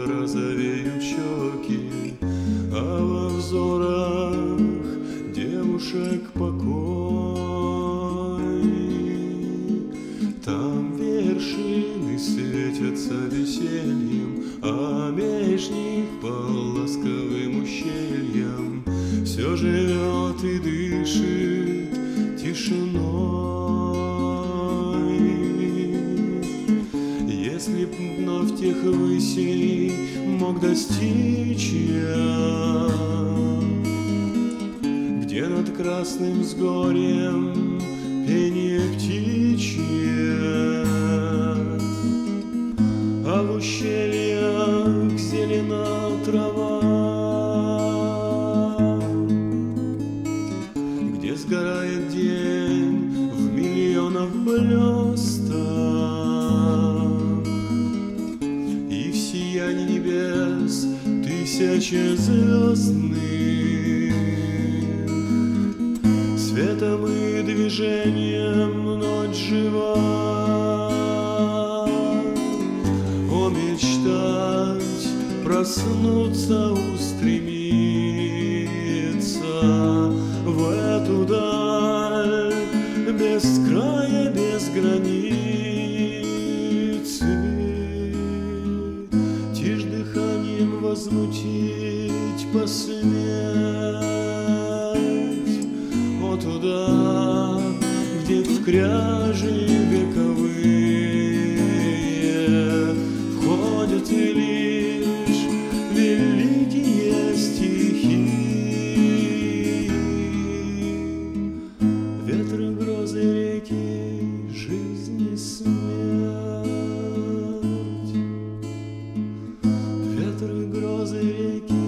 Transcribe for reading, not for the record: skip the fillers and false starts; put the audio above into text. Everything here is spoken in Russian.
розовеют щеки, а во взорах девушек покой. Там вершины светятся весельем, а меж них по ласковым ущельям все живет и дышит тишиной. Если б вновь тех высей мог достичь я, где над красным взгорьем пение птичье, а в ущельях зелена трава, где сгорает день в миллионах блесток, и в сиянии небес тысячи звездных, светом и движением ночь жива. О, мечтать, проснуться, устремиться в эту даль без края, без границы, тишь дыханием возмутить посметь. О, туда, где в кряжи вековые входят и лишь великие стихи, ветры, грозы, реки, жизнь и смерть, ветры, грозы, реки.